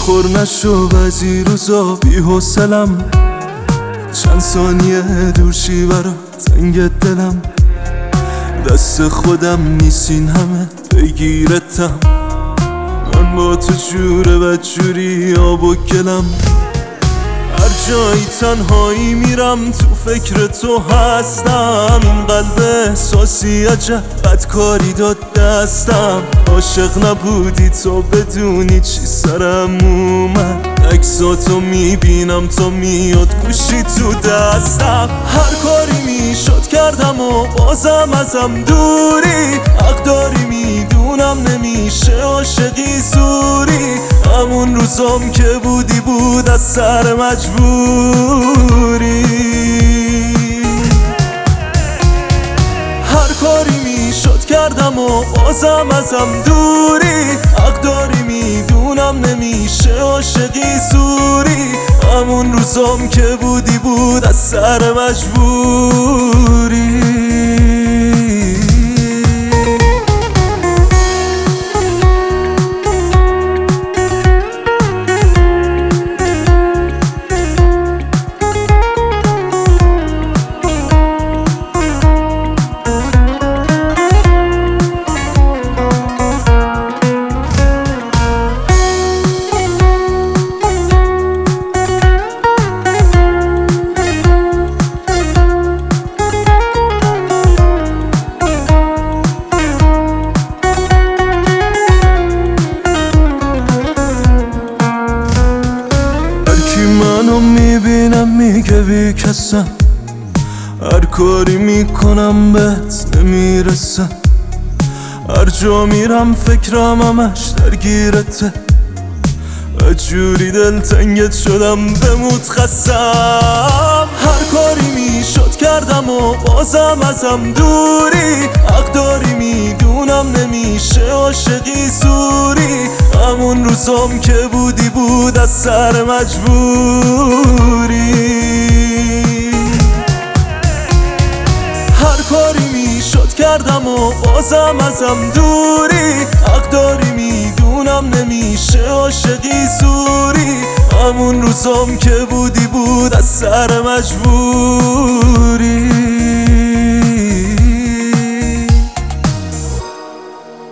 خور نشو بعضی روزا بی حوصلم، چند ثانیه دور شی برا تنگ دلم. دست خودم نیستین همه بگیرتم، من با تو جوره و جوری آب و گلم. هر جایی تنهایی میرم تو فکر تو هستم. این قلب احساسی عجب بدکاری داد دستم. عاشق نبودی تو بدونی چی سرم اومد. عکساتو میبینم تا میاد گوشی تو دستم. هر کاری میشد کردم و بازم ازم دوری. حق داری میدونم نمیشه عاشقی زوری. همون روزام که بودی بود از سر مجبوری. هر کاری میشد کردم و بازم ازم دوری. حق داری میدونم نمیشه عاشقی زوری. همون روزام که بودی بود از سر مجبوری. منو میبینم میگه بی کسم. هر کاری میکنم بهت نمیرسم. هر جا میرم فکرم همش درگیرته. اجوری دلتنگت شدم بموت خستم. هر کاری میشد کردم و بازم ازم دوری. حق داری میدونم نمیشه عاشقی زوری. همون روزام که بودی بود از سر مجبوری. هر کاری میشد کردم و بازم ازم دوری. حق داری میدونم نمیشه عاشقی زوری. همون روزام که بودی بود از سر مجبوری.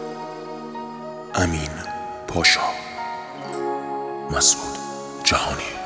امین پاشا، مسعود جهانی.